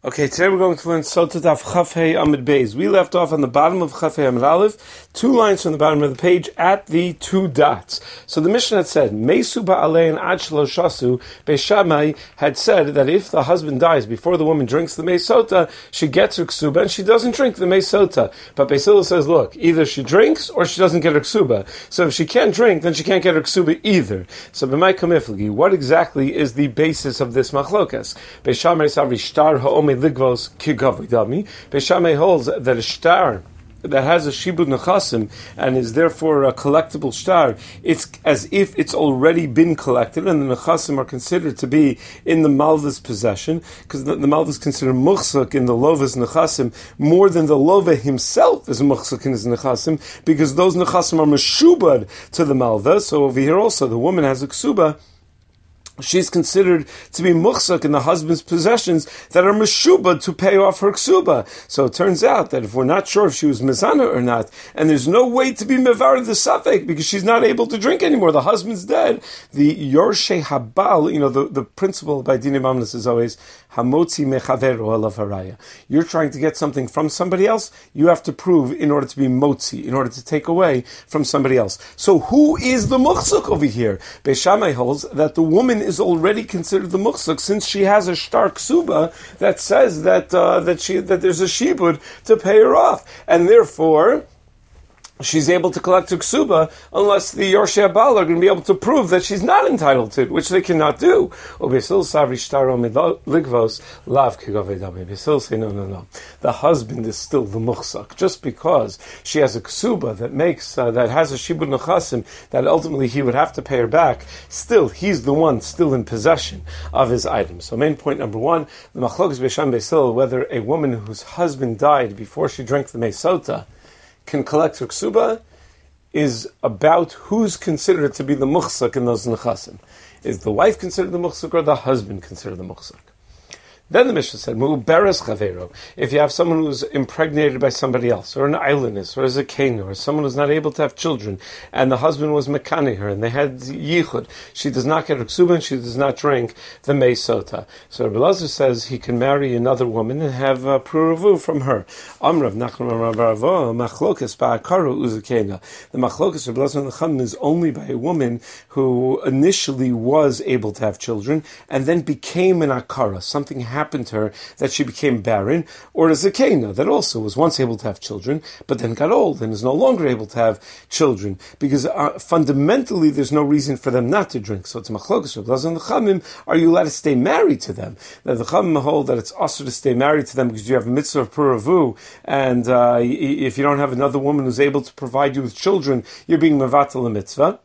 Okay, today we're going to learn Sota Daf Chaf Hei Amud Beis. We left off on the bottom of Chaf Hei Amud Aleph, 2 lines from the bottom of the page at the 2 dots. So the Mishnah had said, Meisu ba'alein ad shelo shasu, Beis Shammai had said that if the husband dies before the woman drinks the Mei Sota, she gets her ksuba and she doesn't drink the Mei Sota. But Beis Hillel says, look, either she drinks or she doesn't get her ksuba. So if she can't drink, then she can't get her ksuba either. So b'may kamiflagi, what exactly is the basis of this machlokas? Beis Shammai savri shtar ha'omer ligvos kigavidami. Beis Shammai holds that a shtar that has a shibud nechasim and is therefore a collectible shtar, it's as if it's already been collected, and the nechasim are considered to be in the malva's possession, because the malva is considered muchzak in the lova's nechasim more than the lova himself is muchzak in his nechasim, because those nechasim are meshubad to the malva. So over here also, the woman has a ksuba. She's considered to be muchzak in the husband's possessions that are meshubah to pay off her ksuba. So it turns out that if we're not sure if she was mezana or not, and there's no way to be mevar the safek because she's not able to drink anymore, the husband's dead, the yorshei habal, the principle by Dinei Mamnos is always hamotzi mechavero alav haraya. You're trying to get something from somebody else, you have to prove in order to be motzi, in order to take away from somebody else. So who is the muchzak over here? Beis Shammai holds that the woman is already considered the muchzak since she has a shtar ksuba that says that there's a shibud to pay her off, and therefore she's able to collect her ksuba unless the Yorshei Habal are going to be able to prove that she's not entitled to it, which they cannot do. Beis Hillel say no. The husband is still the muchzak. Just because she has a ksuba that makes that has a shibud nechasim that ultimately he would have to pay her back, still he's the one still in possession of his items. So main point number 1, the machlokes Beis Shammai Beis Hillel, whether a woman whose husband died before she drank the Mei Sota can collect her ksuba, is about who's considered to be the muchzak in those nechasim. Is the wife considered the muchzak or the husband considered the muchzak? Then the Mishnah said, Mu'beres chavero. If you have someone who's impregnated by somebody else, or an islandess, or a zakenu, or someone who's not able to have children, and the husband was mekane her, and they had yichud, she does not get her ksuba, and she does not drink the Mei Sota. So Rabbi Elazar says he can marry another woman and have pruravu from her. Amrav Nachman Ravo machlokas ba'akaru uzakena. The machlokas Rabbi Elazar Nachman is only by a woman who initially was able to have children, and then became an akara. Something happened to her that she became barren, or a zakena that also was once able to have children, but then got old and is no longer able to have children, because fundamentally there's no reason for them not to drink. So it's machlokas Rabbi Elazar and the Chamim, are you allowed to stay married to them? Now the Chamim hold that it's also to stay married to them because you have a mitzvah of puravu, and if you don't have another woman who's able to provide you with children, you're being mevatel a mitzvah.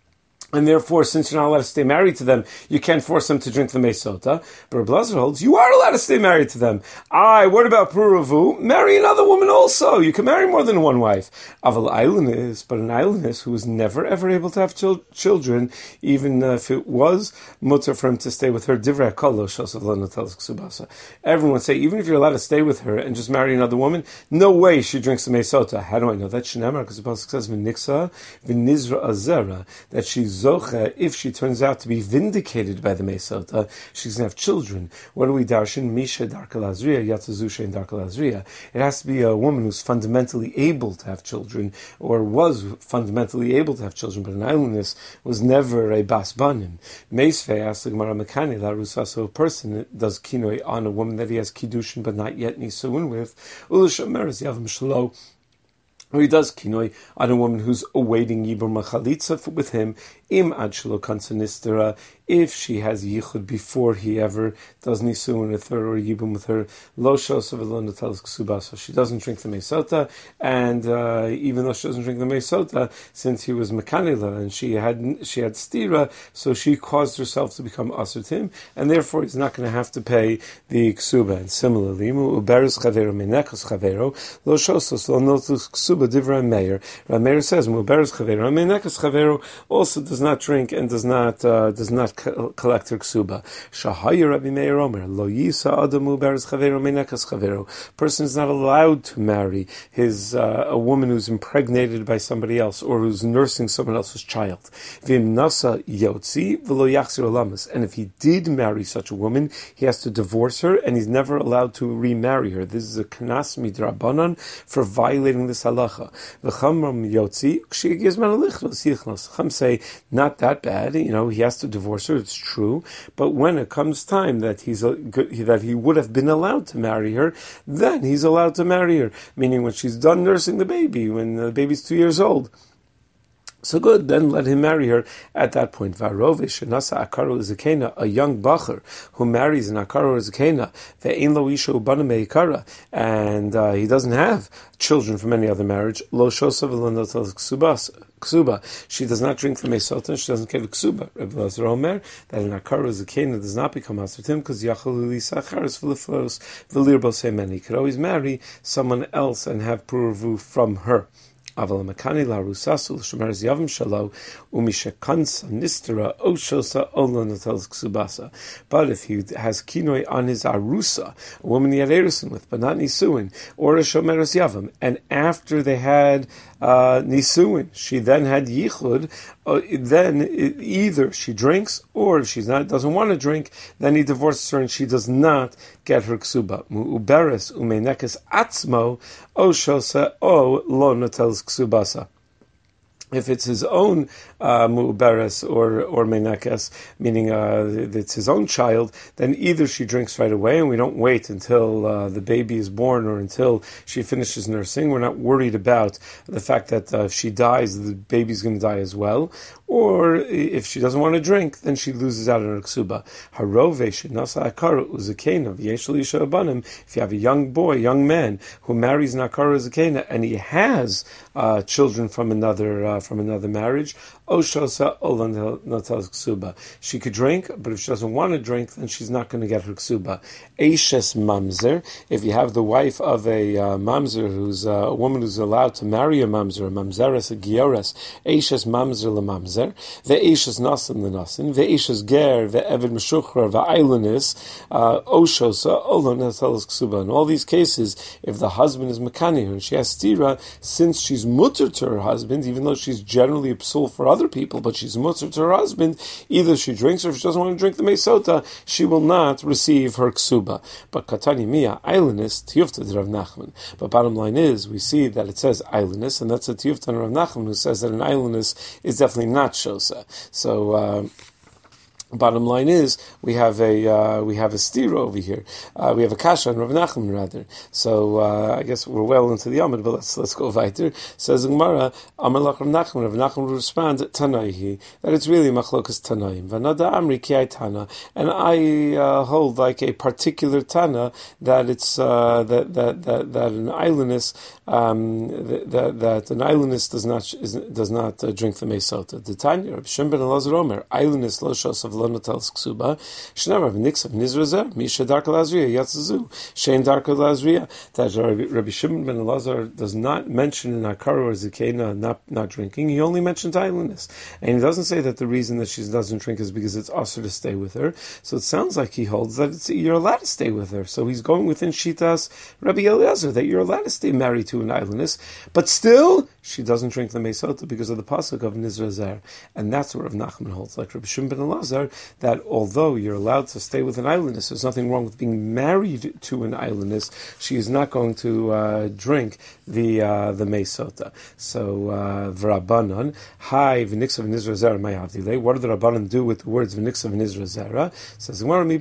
And therefore, since you're not allowed to stay married to them, you can't force them to drink the Mei Sota. But Rabbi Elazar holds, you are allowed to stay married to them. What about Puravu? Marry another woman also. You can marry more than one wife. Aval islandess, but an islandess who was never ever able to have children, even if it was mutter for him to stay with her, divrei kol shosav lo noteles ksubasa. Everyone say, even if you're allowed to stay with her and just marry another woman, no way she drinks the Mei Sota. How do I know that? Shenemar, because the pasuk says, v'niksa v'nizra azera, that she's zocha, if she turns out to be vindicated by the Mei Sota, she's going to have children. What do we darshan? Misha darkal azriya, yatzazusha and darkal azriya. It has to be a woman who's fundamentally able to have children, or was fundamentally able to have children, but an islandess was never a bas banim. Meisvei asks the Gemara Mekani, la rusa, so a person does kinoi on a woman that he has kiddushin but not yet nisuin with, ulashameres yavam shlo, or he does kinoi on a woman who's awaiting yibur machalitza with him, im ad shelo kansa nistera, if she has yichud before he ever does nisuin with her or yibum with her, lo shosav lo noteles ksubasa, so she doesn't drink the Mei Sota, and even though she doesn't drink the Mei Sota, since he was mekanila and she had stira, so she caused herself to become asur to him, and therefore he's not going to have to pay the ksuba. And similarly, uberes chavero menechas chavero, lo shosas lo noteles ksuba. ksuba divra Meir. Meir says muberes chaveru meinekas chaveru also does not drink and does not collect her ksuba. Shahaya Rabbi Meir Omer lo yisa adam muberes chaveru meinekas chaveru. Person is not allowed to marry a woman who's impregnated by somebody else or who's nursing someone else's child. Vim nasa yotzi v'lo yachzir olamas. And if he did marry such a woman, he has to divorce her, and he's never allowed to remarry her. This is a knas midrabanan for violating this halacha. V'chamram yotzi k'shigizman alichnos yichnos. Chum say not that bad. He has to divorce her. It's true, but when it comes time that he would have been allowed to marry her, then he's allowed to marry her. Meaning when she's done nursing the baby, when the baby's 2 years old. So good, then let him marry her at that point. Varovish nasa akaro zakena, a young bacher who marries an akaro zakena, ve'ein lo isha ubana meikara, and he doesn't have children from any other marriage. Lo shosa v'lo ksuba. She does not drink the mesota, and she doesn't get ksuba. Rabbi Lazar Omer that an akaro zakena does not become asertim because yachalu lisacharis v'liflos v'lirbo semeni. He could always marry someone else and have puravu from her. But if he has kinoi on his arusa, a woman he had erusin with, but not nisuin, or a shomeres yavam, and after they had nisuin, she then had yichud, then either she drinks, or if she doesn't want to drink, then he divorces her and she does not get her ksuba. Mu'uberes umeinekes atzmo, o shosa, o lo notels ksubasa. If it's his own mu'beres or menekes, meaning it's his own child, then either she drinks right away and we don't wait until the baby is born or until she finishes nursing. We're not worried about the fact that if she dies, the baby's going to die as well. Or if she doesn't want to drink, then she loses out on her ksuba. If you have a young man who marries an akara zakena and he has children from another marriage, Oshosa Olan Natal's ksuba. She could drink, but if she doesn't want to drink, then she's not going to get her ksuba. Eishes mamzer. If you have the wife of a mamzer, who's a woman who's allowed to marry a mamzeres, a gioras, Eishes mamzer lemamzer. Ve'eshes nasin lenasin, ve'eshes ger, ve'evid meshuchra, ve'ailonis, oshosa, olon natalas ksuba. In all these cases, if the husband is mekani and she has stira, since she's mutter to her husband, even though she's generally a psul for other people, but she's mutter to her husband, either she drinks or if she doesn't want to drink the mesota, she will not receive her ksuba. But katani mia, ailonis, tiyufta de Rav Nachman. But bottom line is, we see that it says ailonis, and that's a tiyufta de Rav Nachman who says that an ailonis is definitely not shosa. So bottom line is we have a stira over here. We have a kasha on Rav Nachman rather. So I guess we're well into the Amud, but let's go weiter. Says Gemara, Amar lach Rav Nachman. Rav Nachman will respond Tanaihi that it's really machlokas Tanaim. Vanada Amri ki Tana, and I hold like a particular Tana that it's that an islandess that an islandess does not drink the mesota. The Tanya Reb Shimon ben Elazar Omer islandess lo shos of lo notels ksuba shnei Rav Nix of Nizrazer Misha Darka Lazria Yatzazu Shein Darka Lazria. That Rabbi Shimon ben Elazar does not mention in Akara or Zikena not drinking. He only mentions islandess, and he doesn't say that the reason that she doesn't drink is because it's usher to stay with her. So it sounds like he holds that you're allowed to stay with her. So he's going within Shitas Rabbi Eliezer that you're allowed to stay married to an islandess, but still she doesn't drink the mesota because of the pasuk of Nizrazer, and that's what Rav Nachman holds, like Rabbi Shimon ben Elazar, that although you're allowed to stay with an islandess, there's nothing wrong with being married to an islandess. She is not going to drink the mesota. So v'Rabbanan, hi v'niksav Nizrazer mayavdile. What do the Rabbanan do with the words v'niksav Nizrazer? Says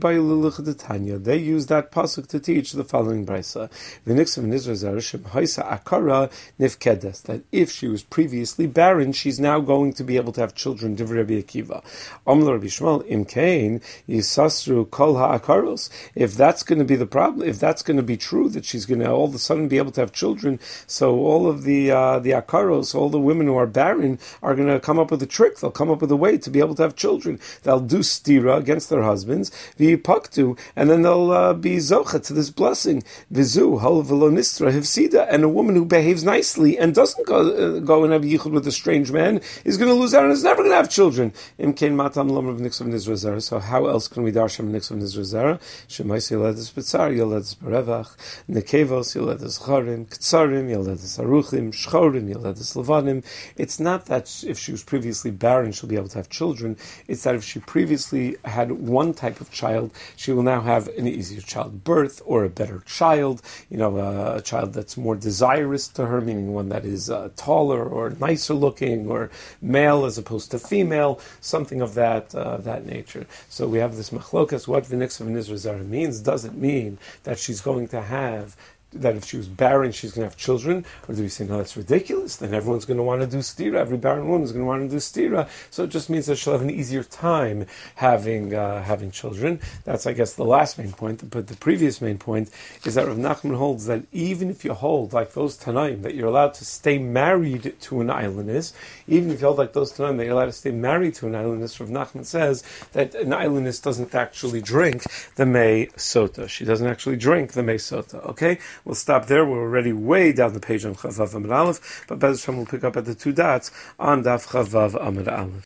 they use that pasuk to teach the following brisa: v'niksav Nizrazer shem haisa akara nifkedes, that if she was previously barren, she's now going to be able to have children. Divrei Rabbi Akiva, Amar Rabbi Shmuel, Well, imkain yisasru kol ha'akaros. If that's going to be the problem, if that's going to be true, that she's going to all of a sudden be able to have children, so all of the akaros, all the women who are barren, are going to come up with a trick. They'll come up with a way to be able to have children. They'll do stira against their husbands, v'yipaktu, and then they'll be zocha to this blessing. Vizu hal v'lo nistra hifsida, and a woman who behaves nicely and doesn't go and have yichud with a strange man is going to lose out and is never going to have children. Imkain matam lomar v'niksav nizra zera. So how else can we darshan v'niksav nizra zera? Shemais yoledes b'tzar, yoledes b'revach, nekevos, yoledes charim, ktsarim, yoledes aruchim, shchorim, yoledes levanim. It's not that if she was previously barren, she'll be able to have children. It's that if she previously had one type of child, she will now have an easier childbirth or a better child, a child that's more desirous to her, meaning one that is taller or nicer looking or male as opposed to female, something of that nature. So we have this machlokas, what v'niksav nizra zera means. Does it mean that she's going to have, that if she was barren, she's going to have children? Or do we say, no, that's ridiculous? Then everyone's going to want to do stira. Every barren woman is going to want to do stira. So it just means that she'll have an easier time having children. That's, I guess, the last main point. But the previous main point is that Rav Nachman holds that even if you hold, like those Tanaim, that you're allowed to stay married to an islandess, even if you hold like those Tanaim, that you're allowed to stay married to an islandess, Rav Nachman says that an islandess doesn't actually drink the Mei Sota. She doesn't actually drink the Mei Sota, okay? We'll stop there. We're already way down the page on Chavav Amud Aleph, but Bez Hashem will pick up at the two dots on Daf Chavav Amud Aleph.